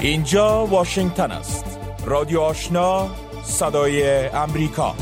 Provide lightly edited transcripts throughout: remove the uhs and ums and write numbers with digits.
اینجا واشنگتن است. رادیو آشنا، صدای امریکا.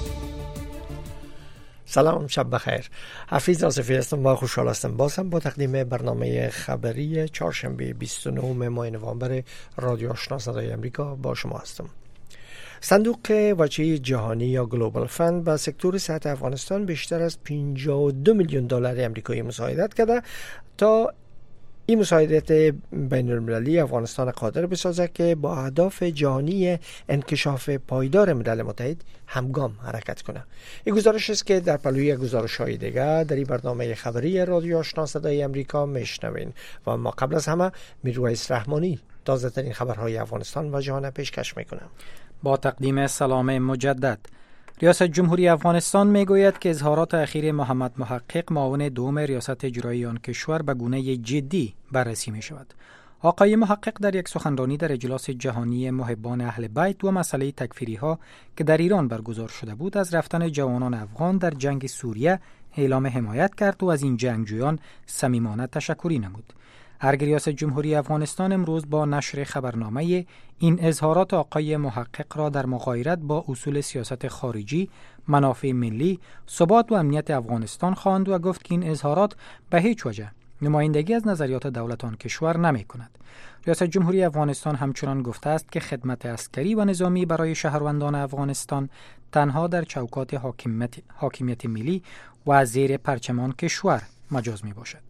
سلام، شب بخیر. حفیظ آصفی هستم و خوشحال هستم بازم با تقدیم برنامه خبری چهارشنبه 29 ماه نوامبر رادیو آشنا صدای امریکا با شما هستم. صندوق وجه جهانی یا گلوبال فند به سکتور صحت افغانستان بیشتر از 52 میلیون دلار آمریکایی مساعدت کرده تا این مساعدت بین المللی افغانستان قادر بسازد که با اهداف جهانی انکشاف پایدار ملل متحد همگام حرکت کنه. این گزارش است که در پلوی گزارش‌های دیگر در این برنامه خبری رادیو آشنا صدای امریکا میشنوین و ما قبل از همه میرویس رحمانی تازه ترین خبرهای افغانستان و جهان پیشکش میکنم. با تقدیم سلام مجدد، ریاست جمهوری افغانستان میگوید که اظهارات اخیر محمد محقق معاون دوم ریاست اجرایی آن کشور به گونه جدی بررسی می شود. آقای محقق در یک سخنرانی در اجلاس جهانی محبان اهل بیت و مسئله تکفیری ها که در ایران برگزار شده بود از رفتن جوانان افغان در جنگ سوریه اعلام حمایت کرد و از این جنگجویان صمیمانه تشکری نمود. ارگ ریاست جمهوری افغانستان امروز با نشر خبرنامه این اظهارات آقای محقق را در مغایرت با اصول سیاست خارجی، منافع ملی، ثبات و امنیت افغانستان خواند و گفت که این اظهارات به هیچ وجه نمایندگی از نظریات دولت آن کشور نمی کند. ریاست جمهوری افغانستان همچنان گفته است که خدمت عسکری و نظامی برای شهروندان افغانستان تنها در چوکات حاکمیت ملی و زیر پرچمان کشور مجاز می باشد.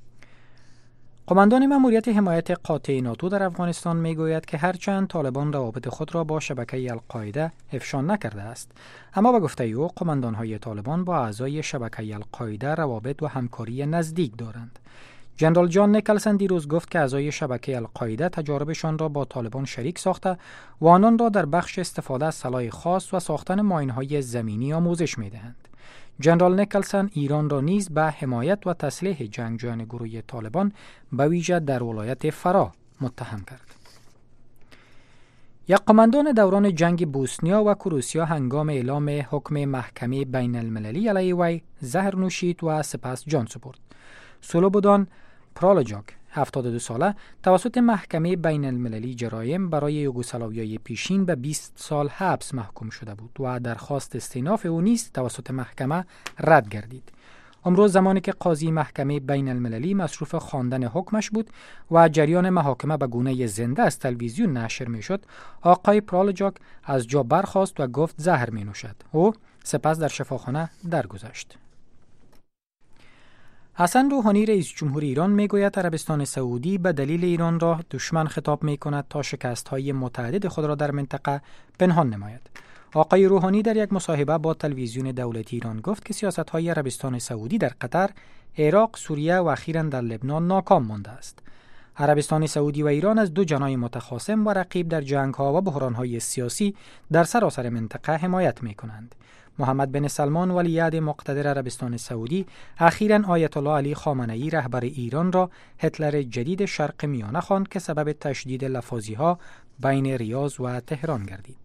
قماندان مأموریت حمایت قاطع ناتو در افغانستان میگوید که هرچند طالبان روابط خود را با شبکه القاعده افشا نکرده است، اما به گفته او قماندان‌های طالبان با اعضای شبکه القاعده روابط و همکاری نزدیک دارند. جنرال جان نیکلسن دیروز گفت که اعضای شبکه القاعده تجاربشان را با طالبان شریک ساخته و آنان را در بخش استفاده از سلاح خاص و ساختن ماین‌های زمینی آموزش می‌دهند. جنرال نیکلسن ایران را نیز به حمایت و تسلیح جنگجویان گروه طالبان به ویژه در ولایت فرا متهم کرد. یک قماندان دوران جنگ بوسنیا و کروسیا هنگام اعلام حکم محکمه بین المللی علیه وی زهر نوشید و سپس جان سپرد. سلوبودان پرالوجاک 72 ساله توسط محکمه بین المللی جرایم برای یوگسلاویای پیشین به 20 سال حبس محکوم شده بود و درخواست استئناف او نیز توسط محکمه رد گردید. امروز زمانی که قاضی محکمه بین المللی مصروف خواندن حکمش بود و جریان محاکمه به گونه زنده از تلویزیون نشر میشد، آقای پرالوجاک از جا برخاست و گفت زهر می نوشد. او سپس در شفاخانه درگذشت. حسن روحانی رئیس جمهور ایران میگوید عربستان سعودی به دلیل ایران را دشمن خطاب می کند تا شکست‌های متعدد خود را در منطقه پنهان نماید. آقای روحانی در یک مصاحبه با تلویزیون دولتی ایران گفت که سیاست‌های عربستان سعودی در قطر، عراق، سوریه و اخیراً در لبنان ناکام مانده است. عربستان سعودی و ایران از دو جناح متخاصم و رقیب در جنگ‌ها و بحران‌های سیاسی در سراسر منطقه حمایت می‌کنند. محمد بن سلمان ولیعهد مقتدر عربستان سعودی اخیراً آیت الله علی خامنه‌ای رهبر ایران را هتلر جدید شرق میانه خواند که سبب تشدید لفاظی‌ها بین ریاض و تهران گردید.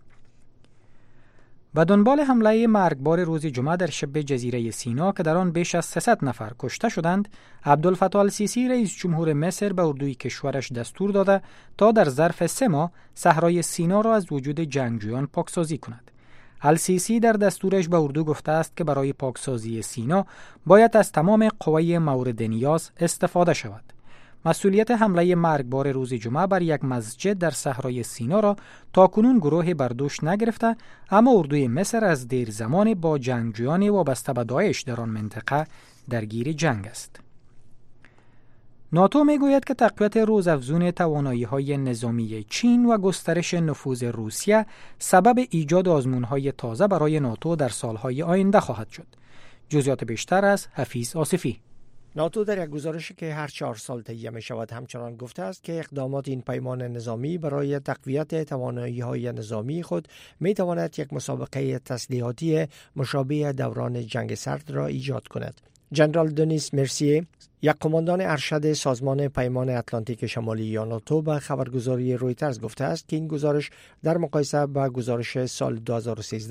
به دنبال حمله مرگبار روز جمعه در شبه جزیره سینا که در آن بیش از 300 نفر کشته شدند، عبدالفتاح السیسی رئیس جمهور مصر به اردوی کشورش دستور داده تا در ظرف 3 ماه صحرای سینا را از وجود جنگجویان پاکسازی کند. السیسی در دستورش به اردو گفته است که برای پاکسازی سینا باید از تمام قوای مورد نیاز استفاده شود. مسئولیت حمله مرگبار روز جمعه بر یک مسجد در صحرای سینا را تاکنون گروه بر دوش نگرفته، اما اردوی مصر از دیر زمان با جنگجویان وابسته به داعش در آن منطقه درگیر جنگ است. ناتو میگوید که تقویت روزافزون توانایی‌های نظامی چین و گسترش نفوذ روسیه سبب ایجاد آزمون‌های تازه برای ناتو در سال‌های آینده خواهد شد. جزئیات بیشتر از حفیظ آصفی. ناتو در یک گزارشی که هر 4 سال تهیه می شود همچنان گفته است که اقدامات این پیمان نظامی برای تقویت توانایی‌های نظامی خود می تواند یک مسابقه تسلیحاتی مشابه دوران جنگ سرد را ایجاد کند. جنرال دنیس مرسیه، یک قماندان ارشد سازمان پیمان اتلانتیک شمالی یا ناتو، به خبرگزاری رویترز گفته است که این گزارش در مقایسه با گزارش سال 2013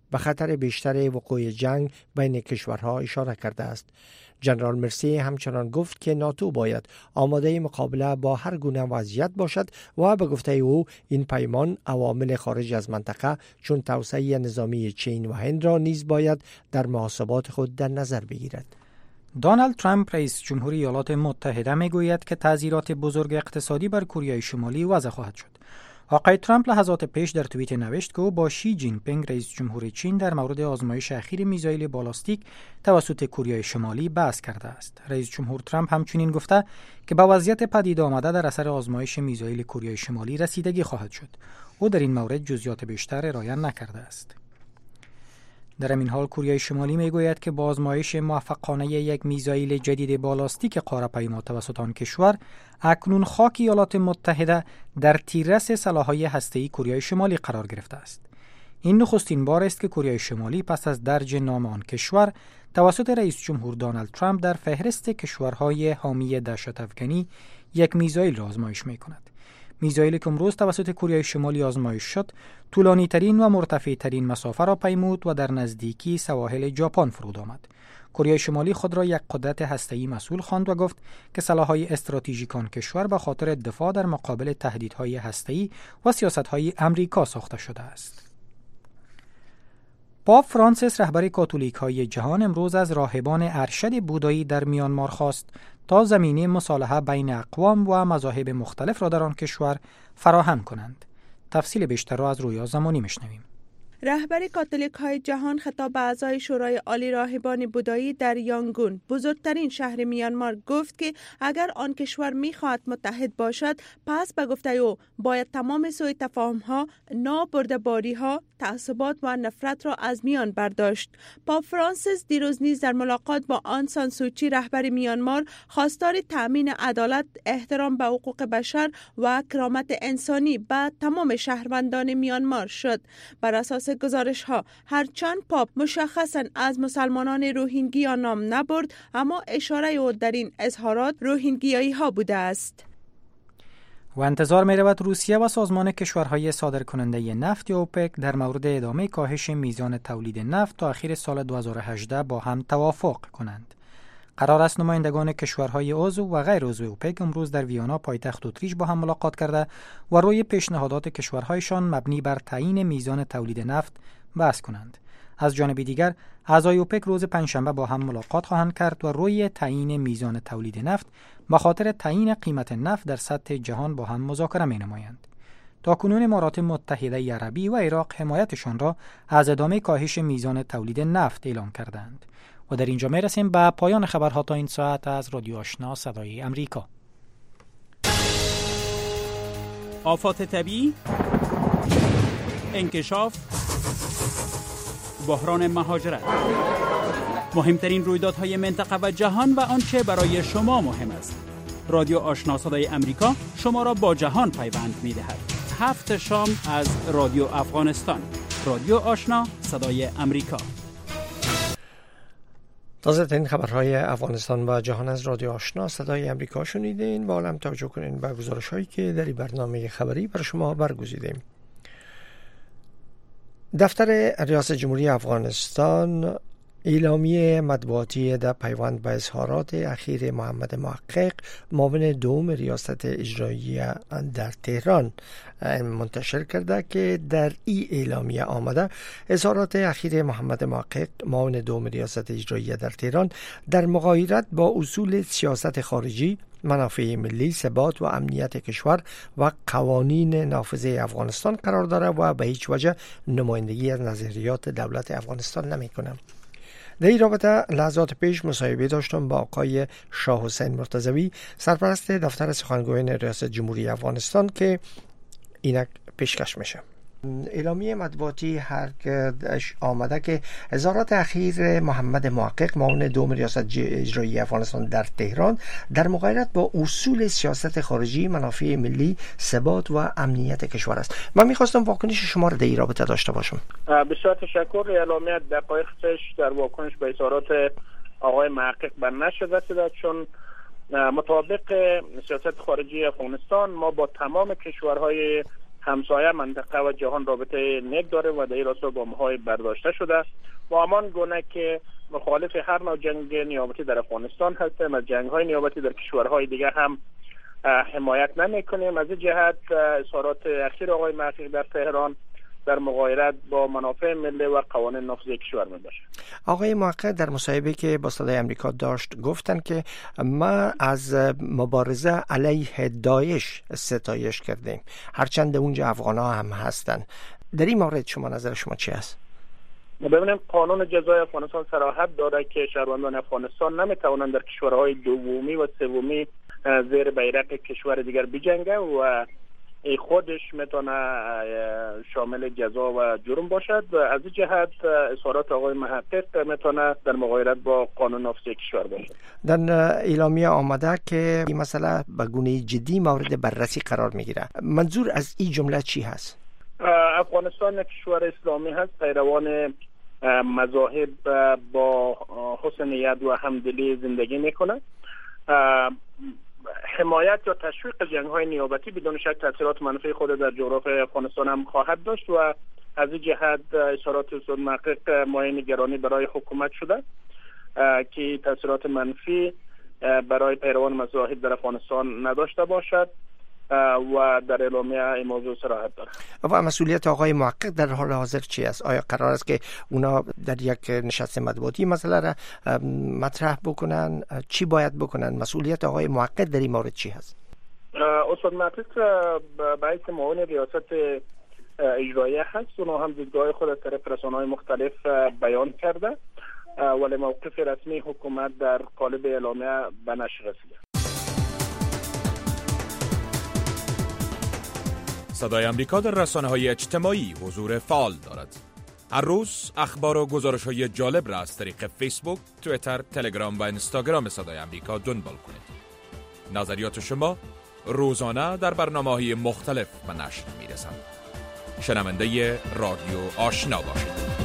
به خطر بیشتر وقوع جنگ بین کشورها اشاره کرده است. جنرال مرسی همچنان گفت که ناتو باید آماده مقابله با هر گونه وضعیت باشد و به گفته او این پیمان عوامل خارج از منطقه چون توسعه نظامی چین و هند را نیز باید در محاسبات خود در نظر بگیرد. دونالد ترامپ رئیس جمهوری ایالات متحده میگوید که تعزیرات بزرگ اقتصادی بر کره شمالی وضع خواهد شد. آقای ترامپ لحظات پیش در توییت نوشت که او با شی جین پینگ رئیس جمهور چین در مورد آزمایش اخیر میزایل بالاستیک توسط کره شمالی بحث کرده است. رئیس جمهور ترامپ همچنین گفته که با وضعیت پدید آمده در اثر آزمایش میزایل کره شمالی رسیدگی خواهد شد. او در این مورد جزئیات بیشتر ارائه نکرده است. در این حال کره شمالی میگوید که با آزمایش موفقانه یک میزایل جدید بالاستیک قاره‌پیما توسط آن کشور اکنون خاک ایالات متحده در تیررس سلاح‌های هسته‌ای کره شمالی قرار گرفته است. این نخستین بار است که کره شمالی پس از درج نام آن کشور توسط رئیس جمهور دونالد ترامپ در فهرست کشورهای حامی دهشت‌افکنی یک میزایل را آزمایش می‌کند. میزایلی که امروز توسط کره شمالی آزمایش شد، طولانی ترین و مرتفع ترین مسافه را پیمود و در نزدیکی سواحل ژاپن فرود آمد. کره شمالی خود را یک قدرت هسته‌ای مسئول خواند و گفت که سلاح‌های استراتژیک آن کشور به خاطر دفاع در مقابل تهدیدهای هسته‌ای و سیاست‌های آمریکا ساخته شده است. پاپ فرانسیس رهبر کاتولیک‌های جهان امروز از راهبان ارشد بودایی در میانمار خواست تا زمینه مصالحه بین اقوام و مذاهب مختلف را در آن کشور فراهم کنند. تفصیل بیشتر را از رویا زمانی میشنویم. رهبر کاتولیک‌های جهان خطاب به اعضای شورای عالی راهبان بودایی در یانگون، بزرگترین شهر میانمار، گفت که اگر آن کشور می‌خواهد متحد باشد، پس به گفته او باید تمام سوء تفاهم‌ها، نابرده‌باری‌ها، تعصبات و نفرت را از میان برداشت. پاپ فرانسیس دیروز نیز در ملاقات با آن سان سوچی رهبر میانمار خواستار تأمین عدالت، احترام به حقوق بشر و کرامت انسانی به تمام شهروندان میانمار شد. بر اساس گزارش ها هرچند پاپ مشخصاً از مسلمانان روهینگیا نام نبرد، اما اشاره او در این اظهارات روهینگیایی ها بوده است. و انتظار می رود روسیه و سازمان کشورهای صادرکننده نفت یا اوپک در مورد ادامه کاهش میزان تولید نفت تا اخیر سال 2018 با هم توافق کنند. قرار است نمایندگان کشورهای عضو و غیر عضو اوپک امروز در ویانا پایتخت اتریش با هم ملاقات کرده و روی پیشنهادات کشورهایشان مبنی بر تعیین میزان تولید نفت بحث کنند. از جانب دیگر اعضای اوپک روز پنجشنبه با هم ملاقات خواهند کرد و روی تعیین میزان تولید نفت به خاطر تعیین قیمت نفت در سطح جهان با هم مذاکره می‌نمایند. تاکنون امارات متحده عربی و عراق حمایتشان را از ادامه کاهش میزان تولید نفت اعلام کردند. و در اینجا میرسیم به پایان خبرها تا این ساعت از رادیو آشنا صدای امریکا. آفات طبیعی، انکشاف، بحران مهاجرت، مهمترین رویدادهای منطقه و جهان و آنچه برای شما مهم است. رادیو آشنا صدای امریکا شما را با جهان پیوند می‌دهد. 7 شام از رادیو افغانستان. رادیو آشنا صدای امریکا. تازه ترین خبرهای افغانستان و جهان از رادیو آشنا صدای امریکا شنیدین. با هم توجه کنین به گزارش‌هایی که در برنامه خبری برای شما برگزیدیم. دفتر ریاست جمهوری افغانستان اعلامیه مطبوعاتی در پیوند به اظهارات اخیر محمد محقق معاون دوم ریاست اجراییه در تهران منتشر کرده که در این اعلامیه آمده اظهارات اخیر محمد محقق معاون دوم ریاست اجراییه در تهران در مغایرت با اصول سیاست خارجی، منافع ملی، ثبات و امنیت کشور و قوانین نافذه افغانستان قرار داره و به هیچ وجه نمایندگی از نظریات دولت افغانستان نمی کنه. در این رابطه لحظات پیش مصاحبه داشتم با آقای شاه حسین مرتضوی، سرپرست دفتر سخنگویان ریاست جمهوری افغانستان که اینک پیشکش میشه. اعلامیه مطبوعاتی آمده که اظهارات اخیر محمد محقق معاون دوم ریاست اجرایی افغانستان در تهران در مغایرت با اصول سیاست خارجی، منافع ملی، ثبات و امنیت کشور است. من میخواستم واکنش شما را در این رابطه داشته باشم. بسیار تشکر. اعلامیه دقایقش در واکنش به اظهارات آقای محقق به نشر رسیده، چون مطابق سیاست خارجی افغانستان ما با تمام کشورهای همسایه منطقه و جهان رابطه نیک داره و در این راستا گام‌های برداشته شده و همان گونه که مخالف هر نوع جنگ نیابتی در افغانستان هستیم، از جنگ‌های نیابتی در کشورهای دیگر هم حمایت نمی‌کنیم. از این جهت اظهارات اخیر آقای محقق در تهران در مغایرت با منافع ملی و قوانین نافذه کشور میباشه. آقای محقق در مصاحبه که با صدای آمریکا داشت گفتن که ما از مبارزه علیه داعش ستایش کردیم، هرچند اونجا افغان‌ها هم هستن. در این مورد شما نظر شما چی است؟ ببینیم قانون جزای افغانستان صراحت داره که شهروندان افغانستان نمیتوانند در کشورهای دومی و سومی زیر بیرق کشور دیگر بجنگه و خودش میتونه شامل جزا و جرم باشد و از این جهت اظهارات آقای محقق میتونه در مغایرت با قانون نافذه کشور باشد. در اعلامیه آمده که این مسئله به گونه جدی مورد بررسی قرار میگیره. منظور از این جمله چی هست؟ افغانستان یک کشور اسلامی هست، پیروان مذاهب با حسن نیت و همدلی زندگی میکنه. حمایت یا تشویق جنگ‌های نیابتی بدون شک تاثیرات منفی خود در جغرافیای افغانستان هم خواهد داشت و از این جهت اظهارات استاد محقق مایه نگرانی برای حکومت شده که تاثیرات منفی برای پیروان مذاهب در افغانستان نداشته باشد و در اعلامیه این موضوع صراحت داره. و مسئولیت آقای محقق در حال حاضر چی است؟ آیا قرار است که اونا در یک نشست مطبوعاتی مسئله را مطرح بکنن؟ چی باید بکنن؟ مسئولیت آقای محقق در این مورد چی هست؟ استاد محقق باعث معاون ریاست اجرایه هست، اونا هم دیدگاه خود از طریق رسانه‌های مختلف بیان کرده ولی موقف رسمی حکومت در قالب اعلامیه به نشر رسیده. صدای آمریکا در رسانه‌های اجتماعی حضور فعال دارد. هر روز اخبار و گزارش‌های جالب را از طریق فیسبوک، توییتر، تلگرام و اینستاگرام صدای آمریکا دنبال کنید. نظریات شما روزانه در برنامه‌های مختلف به نشر می‌رسند. شنونده رادیو آشنا باشید.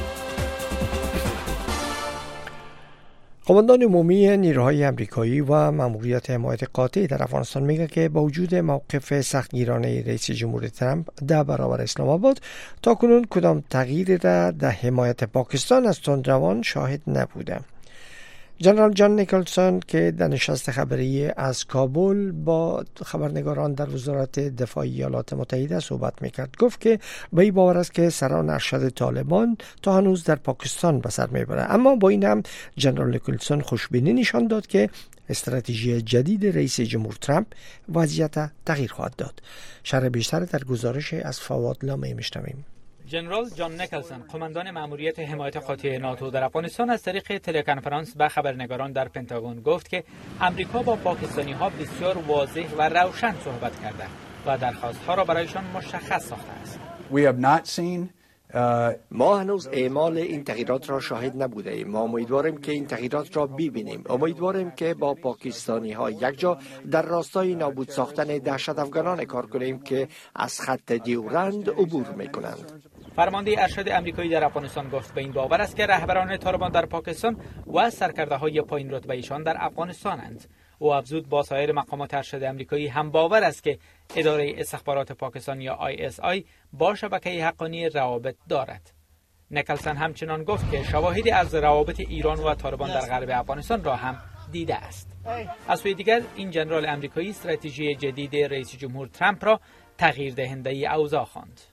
قماندان عمومی نیروهای آمریکایی و ماموریت حمایت قاطع در افغانستان میگه که با وجود موقف سختگیرانه رئیس جمهور ترامپ در برابر اسلام آباد تا کنون کدام تغییری را در حمایت پاکستان از تندروان شاهد نبوده. جنرال جان نیکلسون که در نشست خبری از کابل با خبرنگاران در وزارت دفاع ایالات متحده صحبت میکرد گفت که به این باور است که سران ارشد طالبان تا هنوز در پاکستان به سر میبره، اما با این هم جنرال نیکلسون خوشبینی نشان داد که استراتژی جدید رئیس جمهور ترامپ وضعیت تغییر خواهد داد. شرح بیشتر در گزارش از فواد لامی میشنویم. جنرال جان نیکلسون قماندان ماموریت حمایت قاطع ناتو در افغانستان از طریق تلکنفرانس به خبرنگاران در پنتاگون گفت که امریکا با پاکستانی ها بسیار واضح و روشن صحبت کرده و درخواست ها را برایشان مشخص ساخته است. ما هنوز اعمال این تغییرات را شاهد نبوده ایم. ما امیدواریم که این تغییرات را ببینیم. امیدواریم که با پاکستانی ها یک جا در راستای نابود ساختن دهشت افغانان کار کنیم که از خط دیورند عبور میکنند. فرمانده ارشد امریکایی در افغانستان گفت به این باور است که رهبران طالبان در پاکستان و سرکرده های پایین رتبه ایشان در افغانستانند. او افزود با سایر مقامات ارشد امریکایی هم باور است که اداره استخبارات پاکستان یا ISI با شبکه حقانی روابط دارد. نیکلسون همچنان گفت که شواهدی از روابط ایران و طالبان در غرب افغانستان را هم دیده است. از سوی دیگر این جنرال امریکایی استراتژی جدید رئیس جمهور ترامپ را تغییر دهنده اوضاع خواند.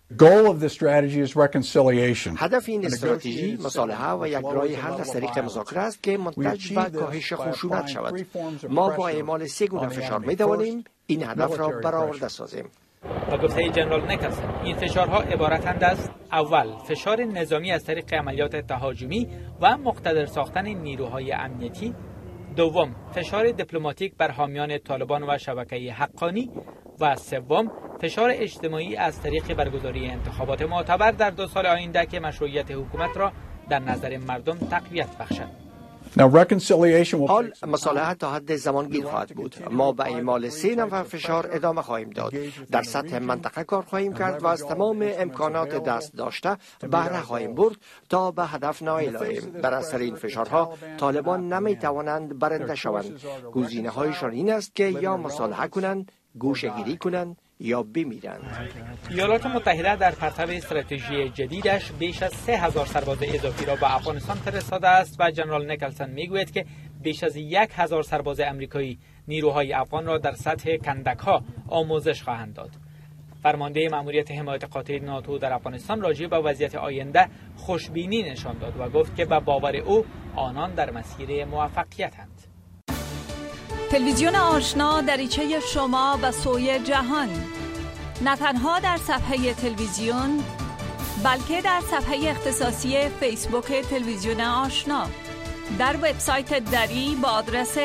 هدف این استراتژی مصالحه و یک راه حل از طریق مذاکره است که منتج به کاهش خشونت شود. ما با اعمال 3 گونه فشار می توانیم این هدف را برآورده سازیم. با گفته جنرال نیکلسون این فشارها عبارتند از: اول، فشار نظامی از طریق عملیات تهاجمی و مقتدر ساختن نیروهای امنیتی. دوم، فشار دیپلماتیک بر حامیان طالبان و شبکه حقانی. و سوم، فشار اجتماعی از طریق برگزاری انتخابات معتبر در 2 سال آینده که مشروعیت حکومت را در نظر مردم تقویت بخشد. حال مصالحه تا حد زمانگیر خواهد بود. ما به اعمال 3 نوع فشار ادامه خواهیم داد. در سطح منطقه کار خواهیم کرد و از تمام امکانات دست داشته بهره خواهیم برد تا به هدف نائل آییم. در اثر این فشارها طالبان نمی توانند برنده شوند. گزینه هایشان این است که یا مصالحه کنند، گوشه‌گیری کنند یا بمیرند. ایالات متحده در پرتو استراتژی جدیدش بیش از 3000 سرباز اضافی را به افغانستان فرستاده است و جنرال نیکلسون میگوید که بیش از 1000 سرباز آمریکایی نیروهای افغان را در سطح کندک‌ها آموزش خواهند داد. فرمانده مأموریت حمایت قاطع ناتو در افغانستان راجع به وضعیت آینده خوشبینی نشان داد و گفت که به باور او آنان در مسیر موفقیت‌اند. تلویزیون آشنا دریچه شما به سوی جهان، نه تنها در صفحه تلویزیون بلکه در صفحه اختصاصی فیسبوک تلویزیون آشنا، در وبسایت دری با آدرس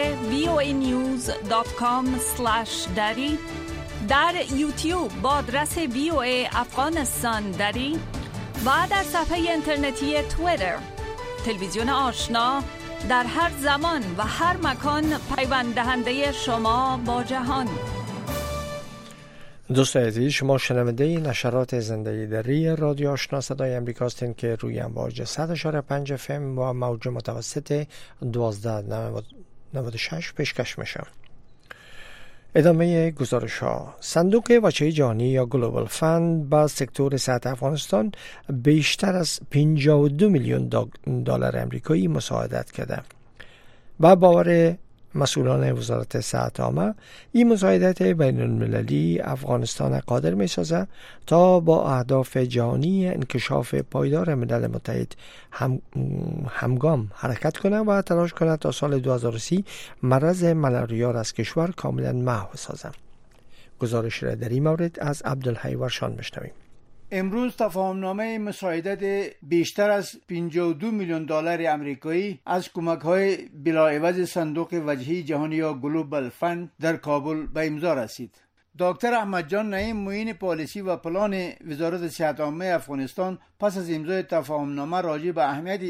voanews.com/dari، در یوتیوب با آدرس VOA افغانستان دری و در صفحه اینترنتی توییتر. تلویزیون آشنا در هر زمان و هر مکان پیوند دهنده شما با جهان. دوستان عزیز، شما شنونده نشرات زنده دری رادیو آشنا صدای امریکا هستین که روی امواج 100.5 FM و موج متوسط 1296 پیشکش میشه. ادامه گزارش ها. صندوق وجه جهانی یا گلوبال فند با سکتور صحت افغانستان بیشتر از 52 میلیون دلار آمریکایی مساعدت کرده. با باور مسئولان وزارت صحت عامه، این مساعدت بین المللی افغانستان قادر می سازد تا با اهداف جهانی انکشاف پایدار ملل متحد همگام حرکت کنند و تلاش کند تا سال 2030 مرض ملاریا را از کشور کاملا محو سازد. گزارش را در این مورد از عبدالحی ورشان میشنویم. امروز تفاهمنامه مساعدت بیشتر از 52 میلیون دلار آمریکایی از کمک‌های بلاعوض صندوق وجهی جهانی یا گلوبال فند در کابل به امضا رسید. دکتر احمد جان نعیم، معین پالیسی و پلان وزارت صحت عامه افغانستان، پس از امضای تفاهمنامه راجع به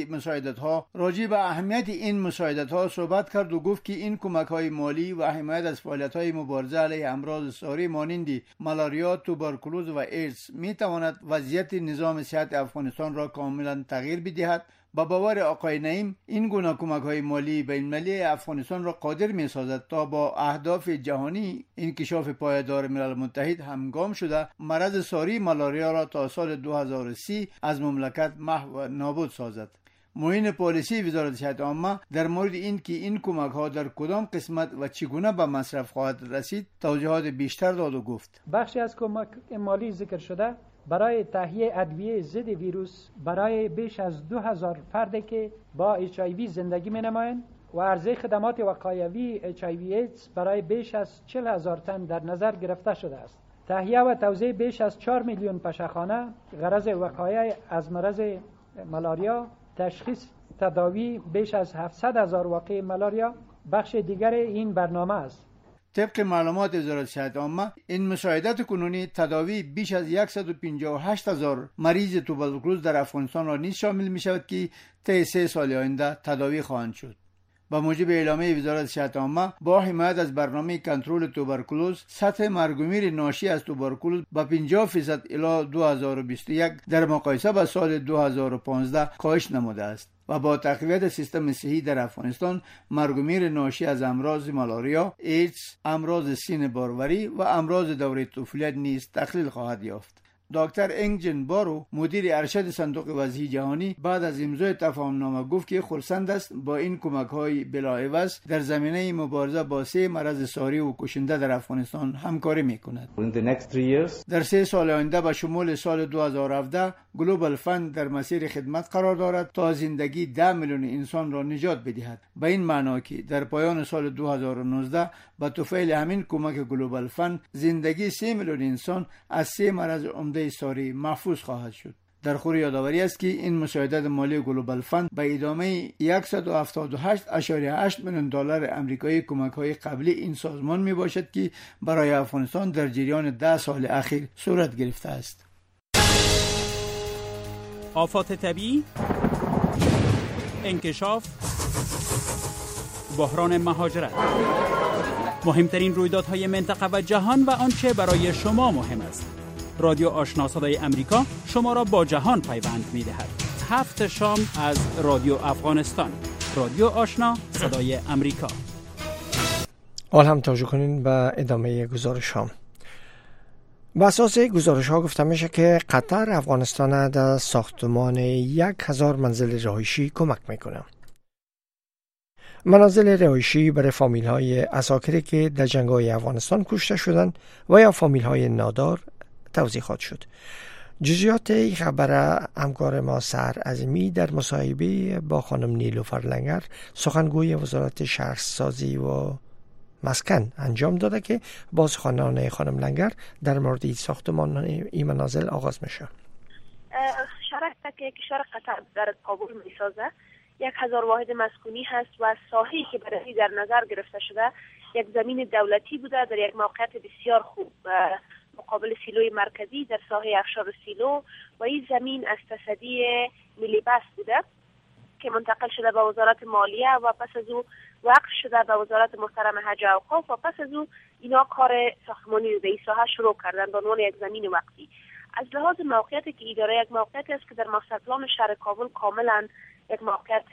اهمیت این مساعدت‌ها صحبت کرد و گفت که این کمک‌های مالی و حمایت از فعالیت‌های مبارزه علیه امراض ساری مانند ملاریا، توبرکولوز و ایدز می‌تواند وضعیت نظام صحت افغانستان را کاملا تغییر بدهد. با باور آقای نعیم، این گونه کمک‌های مالی بین‌المللی افغانستان را قادر می‌سازد تا با اهداف جهانی انکشاف پایدار ملل متحد همگام شده مرض ساری ملاریا را تا سال 2030 از مملکت محو و نابود سازد. معین پالیسی وزارت صحت عامه در مورد این کمک‌ها در کدام قسمت و چگونه به مصرف خواهد رسید توضیحات بیشتر داد و گفت: بخشی از کمک مالی ذکر شده برای تهیه ادویه ضد ویروس برای بیش از 2000 فردی که با HIV زندگی می‌نمایند و عرضه خدمات وقایوی HIV ایدز برای بیش از 40000 تن در نظر گرفته شده است. تهیه و توزیع بیش از 4 میلیون پشهخانه غرض وقایع از مرض ملاریا، تشخیص تداوی بیش از 700,000 واقعه ملاریا بخش دیگر این برنامه است. طبق معلومات وزارت صحت عامه، این مساعدت کنونی تداوی بیش از 158,000 مریض توبرکولوز در افغانستان را نیز شامل می شود که طی 3 سال آینده تداوی خواهند شد. با موجب اعلامیه وزارت صحت عامه، با حمایت از برنامه کنترل توبرکولوز، سطح مرگ و میر ناشی از توبرکولوز با 50% الی 2021 در مقایسه با سال 2015 کاهش نموده است و با تقویت سیستم صحی در افغانستان، مرگ و میر ناشی از امراض ملاریا، ایدز، امراض سین باروری و امراض دوره طفولیت نیز تقلیل خواهد یافت. دکتر انگجن بارو، مدیر ارشد صندوق وجهی جهانی، بعد از امضای تفاهمنامه گفت که خرسند است با این کمک‌های بلاعوض در زمینه مبارزه با 3 مرض ساری و کشنده در افغانستان همکاری می‌کند. در 3 سال آینده به شمول سال 2017 گلوبال فند در مسیر خدمت قرار دارد تا زندگی 10 میلیون انسان را نجات بدهد. به این معنا که در پایان سال 2019 با توفیل همین کمک گلوبال فند زندگی 3 میلیون انسان از 3 مرض عمده ساری محفوظ خواهد شد. در خور یادآوری است که این مساعدت مالی گلوبال فند به ادامه 178.8 میلیون دلار آمریکایی کمک‌های قبلی این سازمان می باشد که برای افغانستان در جریان 10 سال اخیر صورت گرفته است. آفات طبیعی، انکشاف، بحران مهاجرت، مهمترین رویدادهای منطقه و جهان و آنچه برای شما مهم است. رادیو آشنا صدای امریکا شما را با جهان پیوند می‌دهد. 7 شام از رادیو افغانستان. رادیو آشنا صدای امریکا. حال هم توجه کنین به ادامه گزارش هم. به اساس گزارش ها گفته میشه که قطر افغانستان در ساختمان 1000 منزل رهایشی کمک میکنه. منازل رهایشی برای فامیل های عساکری که در جنگ های افغانستان کشته شدند و یا فامیل های نادار توزیع خواهد شد. جزئیات این خبر همکار ما سحر عظیمی در مصاحبه با خانم نیلوفر لنگر سخنگوی وزارت شهرسازی و مسکن انجام داده که با سخنان خانم لنگر در مورد ساختمان این منازل آغاز میشه. شرکت که کشور قطر در کابل میسازه 1000 واحد مسکونی هست و ساحه‌ای که برای در نظر گرفته شده یک زمین دولتی بوده در یک موقعیت بسیار خوب مقابل سیلوی مرکزی در ساحه افشار سیلو و این زمین از تصدی ملی بس بوده که منتقل شده به وزارت مالیه و پس از او وقف شده به وزارت محترم حج و اوقاف و پس از او اینا کار ساختمانی رو در این ساحه شروع کردن به عنوان یک زمین وقتی. از لحاظ موقعیتی که اداره یک موقعیتی است که در ماستر پلان شهر کابل کاملا یک موقعیت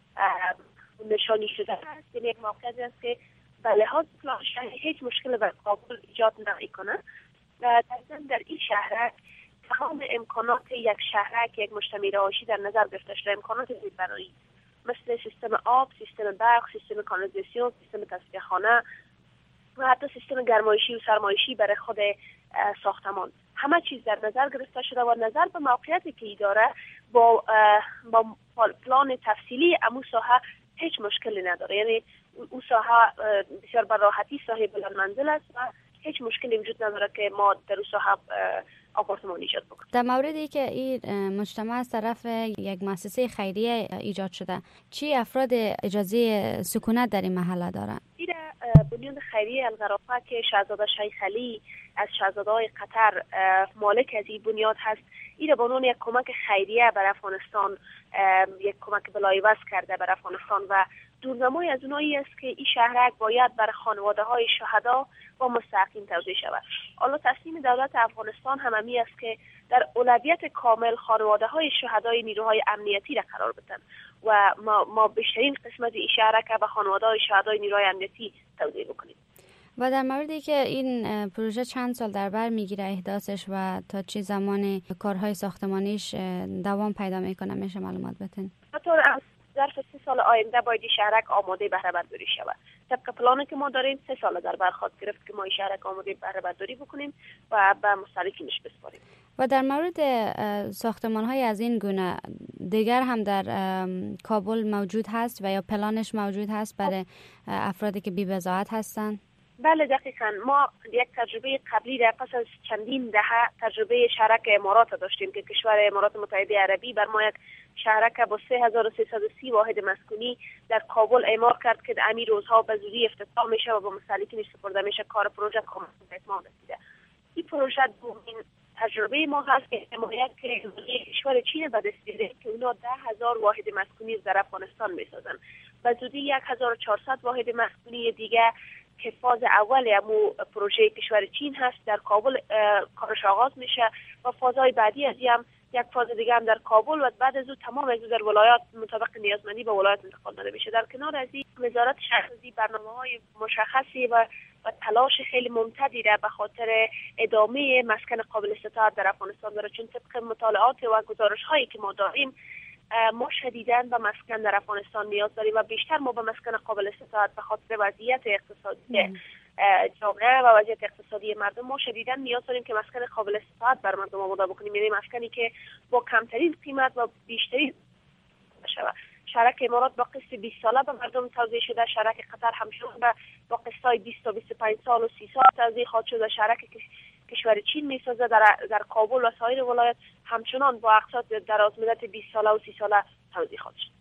نشانی شده است، یعنی یک موقعیتی است که به لحاظ پلان شهر هیچ مشکل بر کابل ایجاد نمی‌کنه. در این شهرک تمام امکانات یک شهرک یک مجتمع رهایشی در نظر گرفته شده، امکانات زیربنایی مثل سیستم آب، سیستم برق، سیستم کانالیزاسیون، سیستم تصفیه خانه و حتی سیستم گرمایشی و سرمایشی برای خود ساختمان همه چیز در نظر گرفته شده و نظر به موقعیتی که داره با پلان تفصیلی امو ساحه هیچ مشکلی نداره. یعنی او ساحه بسیار به راحتی ساحه بلند منزل است و هیچ مشکلی وجود نداره که ما در او ساحه آپارتمان ایجاد بکنیم. در موردی که این مجتمع از طرف یک مؤسسه خیریه ایجاد شده، چی افراد اجازه سکونت در این محله دارن؟ این بنیاد خیریه الغرافه که شاهزاده شیخ علی از شاهزاده‌های قطر مالک از این بنیاد هست، این به عنوان یک کمک خیریه بر افغانستان یک کمک بلایوز کرده بر افغانستان و دورنمای از اونایی است که این شهرک باید بر خانواده‌های شهدا و مستحقین توزیع شود. حالا تصمیم دولت افغانستان هممی است که در اولویت کامل خانواده‌های شهدای نیروهای امنیتی را قرار بدن و ما بیشترین قسمت این شهرک به خانواده‌های شهدای نیروهای امنیتی توزیع بکنیم. و در موردی که این پروژه چند سال در بر میگیره احداثش و تا چه زمان کارهای ساختمانیش دوام پیدا میکنه میشه معلومات بدین؟ ظرف 3 سال آینده باید شهرک آماده بهره برداری شود. طبق پلانی که ما داریم 3 سال در بر خواهد گرفت که ما این شهرک آماده بهره برداری بکنیم و به مستحقینش بسپاریم. و در مورد ساختمان‌های از این گونه دیگر هم در کابل موجود هست و یا پلانش موجود هست برای افرادی که بی‌بضاعت هستند؟ بله دقیقاً. ما یک تجربه قبلی در پس از چندین دهه تجربه شهرک امارات داشتیم که کشور امارات متحده عربی بر ما یک شهرک با 3330 واحد مسکونی در کابل اعمار کرد که در امیر روزها به زودی افتتاح میشه و با مستهلکینش سپرده میشه. کار پروژه کاملا به اتمام رسیده. این پروژه دومین تجربه ما هست که حمایت کشور چین به دست بیاره که اونا 10,000 واحد مسکونی در افغانستان میسازن. به زودی 1400 واحد مسکونی دیگه که فاز اول امو پروژه کشور چین هست در کابل کارش آغاز میشه و فازهای بعدی از هم یک فاز دیگه هم در کابل و بعد از او تمام از در ولایات مطابق نیازمندی به ولایات انتقال داده میشه. در کنار از این وزارت شهرسازی برنامه‌های مشخصی و تلاش خیلی ممتدی را به خاطر ادامه مسکن قابل استطاعت در افغانستان داره، چون طبق مطالعات و گزارش‌هایی که ما داریم ما شدیداً به مسکن در افغانستان نیاز داریم و بیشتر ما به مسکن قابل استطاعت به خاطر وضعیت اقتصادی جامعه و وضعیت اقتصادی مردم ما شدیداً نیاز داریم که مسکن قابل استطاعت بر مردم آماده بکنیم، یعنی مسکنی که با کمترین قیمت و بیشترین بشه. شهرک امارات با قسط 20 ساله به مردم توزیع شده، شهرک قطر همچنان با قسطای 20 تا 25 سال و 30 سال توزیع خواهد شد. شهرک کشور چین میسازه در کابل و سایر ولایات همچنان با اقساط دراز مدت 20 ساله و 30 ساله توزیع خواهد شد.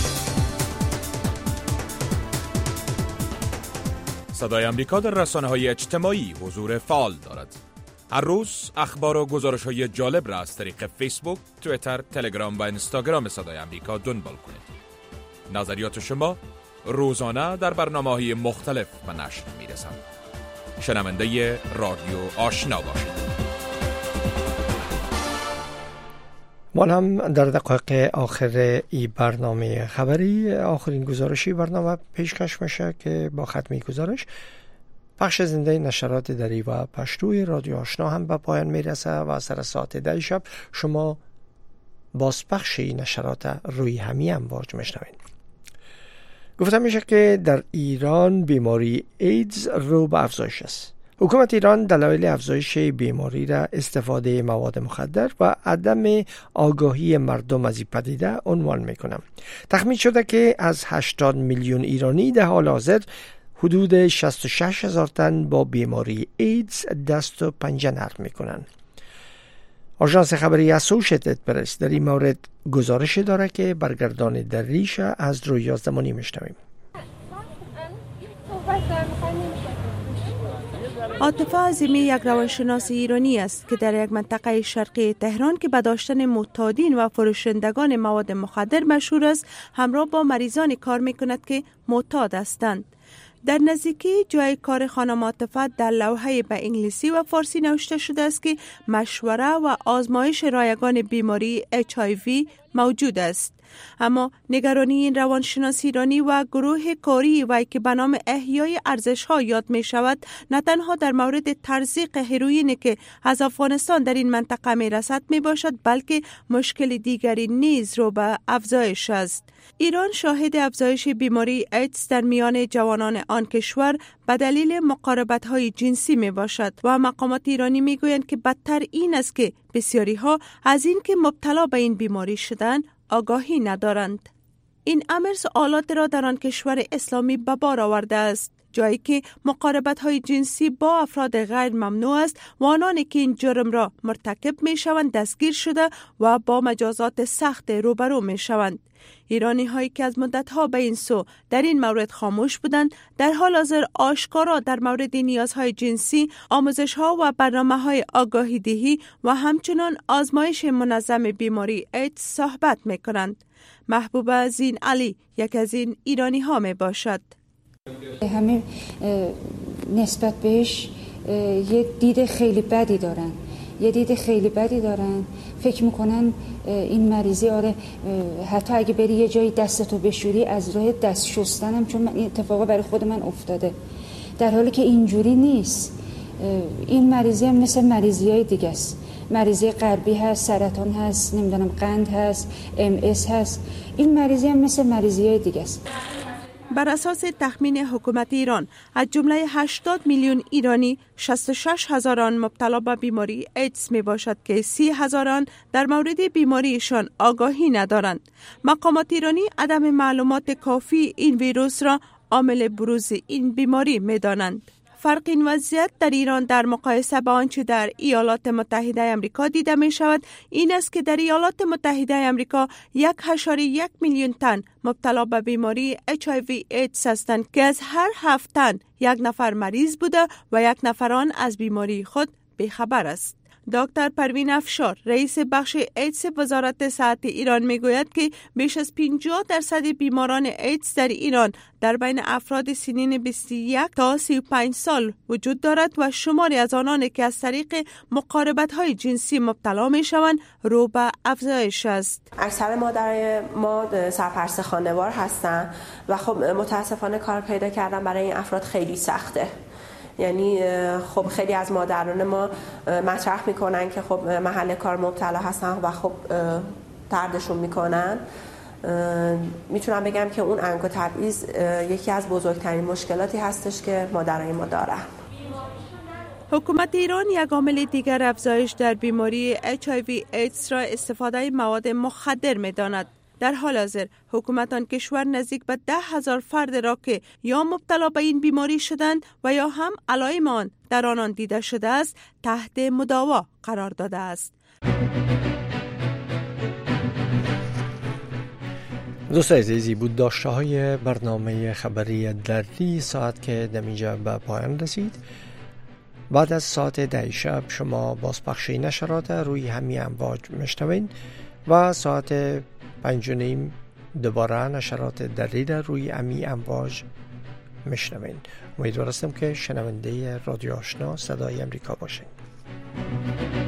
صدای امریکا در رسانه‌های اجتماعی حضور فعال دارد. هر روز اخبار و گزارش‌های جالب را از طریق فیسبوک، توییتر، تلگرام و اینستاگرام صدای امریکا دنبال کنید. نظریات شما روزانه در برنامه‌های مختلف به نشر می‌رسند. شنونده رادیو آشنا باشید. ما هم در دقایق آخر ای برنامه خبری آخرین گزارشی برنامه پیشکش میشه که با ختمی گزارش پخش زنده نشرات دری و پشتوی رادیو آشنا هم به پایان میرسه و سر ساعت 10 شب شما بازپخش نشرات روی همی امواج میشنوید. گفته میشه که در ایران بیماری ایدز رو به افزایش است. حکومت ایران دلایل افزایش بیماری را استفاده مواد مخدر و عدم آگاهی مردم از این پدیده عنوان میکنم. تخمین شده که از 80 میلیون ایرانی در حال حاضر حدود 66,000 تن با بیماری ایدز دست و پنجه نرم میکنن. آژانس خبری اسوشیتد پرس در این مورد گزارش داره که برگردان در ریشه از رویا زمانی میشنویم. عاطفه عظیمی یک روانشناس ایرانی است که در یک منطقه شرقی تهران که به داشتن معتادین و فروشندگان مواد مخدر مشهور است، همراه با مریضانی کار میکند که معتاد هستند. در نزدیکی جای کار خانم عاطفه در لوحه به انگلیسی و فارسی نوشته شده است که مشوره و آزمایش رایگان بیماری HIV موجود است. اما نگرانی این روانشناس ایرانی و گروه کاری وی که به نام احیای ارزش‌ها یاد می شود، نه تنها در مورد تزریق هروئین که از افغانستان در این منطقه می رسد می باشد، بلکه مشکل دیگری نیز رو به افزایش است. ایران شاهد افزایش بیماری ایدز در میان جوانان آن کشور به دلیل مقاربت‌های جنسی می باشد و مقامات ایرانی می گویند که بدتر این است که بسیاری ها از این که مبتلا به این بیماری شدن آگاهی ندارند. این امر سوالات را در آن کشور اسلامی به بار آورده است، جایی که مقاربت‌های جنسی با افراد غیر ممنوع است و آنانی که این جرم را مرتکب می شوند دستگیر شده و با مجازات سخت روبرو می شوند. ایرانی هایی که از مدت‌ها به این سو در این مورد خاموش بودند، در حال حاضر آشکارا در مورد نیازهای جنسی، آموزش‌ها و برنامه‌های آگاهی دهی و همچنان آزمایش منظم بیماری ایدز صحبت می‌کنند. محبوبه زین علی یک از این ایرانی ها می باشد. همه نسبت بهش یه دید خیلی بدی دارن. فکر میکنن این مریضی، آره حتی اگه بری یه جایی دستتو بشوری از راه دست شستنم، چون این اتفاقا برای خود من افتاده، در حالی که اینجوری نیست. این مریضی هم مثل مریضی‌های دیگه است. مریضی قلبی هست، سرطان هست، نمیدونم قند هست، MS هست. این مریضی هم مثل مریضی‌های دیگه است. بر اساس تخمین حکومت ایران، از جمله 80 میلیون ایرانی 66,000 آن مبتلا به بیماری ایدز می باشد که 30,000 آن در مورد بیماریشان آگاهی ندارند. مقامات ایرانی عدم معلومات کافی این ویروس را عامل بروز این بیماری می دانند. فرق این وضعیت در ایران در مقایسه با آنچه در ایالات متحده آمریکا دیده می شود این است که در ایالات متحده آمریکا 1.1 میلیون تن مبتلا به بیماری HIV ایدز هستند که از هر 7 تن 1 نفر مریض بوده و 1 نفر آن از بیماری خود بیخبر است. دکتر پروین افشار، رئیس بخش ایدز وزارت صحت ایران میگوید که بیش از 50% بیماران ایدز در ایران در بین افراد سنین 21 تا 35 سال وجود دارد و شماری از آنان که از طریق مقاربت‌های جنسی مبتلا میشوند رو به افزایش است. اکثر مادرای ما سرپرست خانوار هستند و خب متاسفانه کار پیدا کردن برای این افراد خیلی سخته. یعنی خب خیلی از مادران ما مطرح میکنن که خب محل کار مبتلا هستن و خب طردشون میکنن. میتونم بگم که اون انگ و تبعیض یکی از بزرگترین مشکلاتی هستش که مادرای ما دارن. حکومت ایران یک عامل دیگر افزایش در بیماری HIV ایدز را استفاده مواد مخدر میداند. در حال حاضر حکومت آن کشور نزدیک به 10,000 فرد را که یا مبتلا به این بیماری شدند و یا هم علائم آن در آنان دیده شده است تحت مداوا قرار داده است. دوستان عزیزی بود داشته های برنامه خبری دری ساعت که دمیجا به پایان رسید. بعد از ساعت 10 شب شما بازپخشی نشرات روی همین امواج میشنوین و ساعت 5:30 دوباره نشرات دری در روی امی امواج میشنوین. امیدوارم که شنونده رادیو آشنا صدای امریکا باشین.